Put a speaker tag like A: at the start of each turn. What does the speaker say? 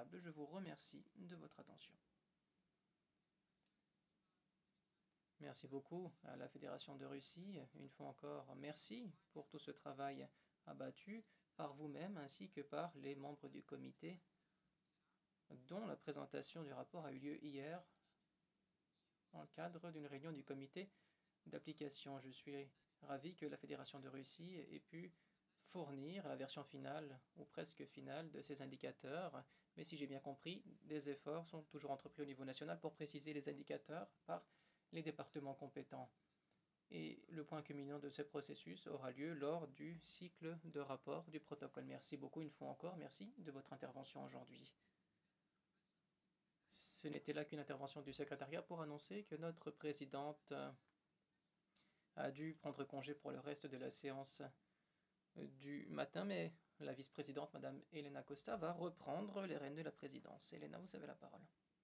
A: raisonnable. Je vous remercie de votre attention. Merci beaucoup à la Fédération de Russie. Une fois encore, merci pour tout ce travail abattu par vous-même ainsi que par les membres du comité, dont la présentation du rapport a eu lieu hier dans le cadre d'une réunion du comité d'application. Je suis ravi que la Fédération de Russie ait pu fournir la version finale ou presque finale de ces indicateurs, mais si j'ai bien compris, des efforts sont toujours entrepris au niveau national pour préciser les indicateurs par les départements compétents. Et le point culminant de ce processus aura lieu lors du cycle de rapport du protocole. Merci beaucoup une fois encore, merci de votre intervention aujourd'hui. Ce n'était là qu'une intervention du secrétariat pour annoncer que notre présidente a dû prendre congé pour le reste de la séance du matin, mais la vice-présidente, Madame Elena Costa, va reprendre les rênes de la présidence. Elena, vous avez la parole.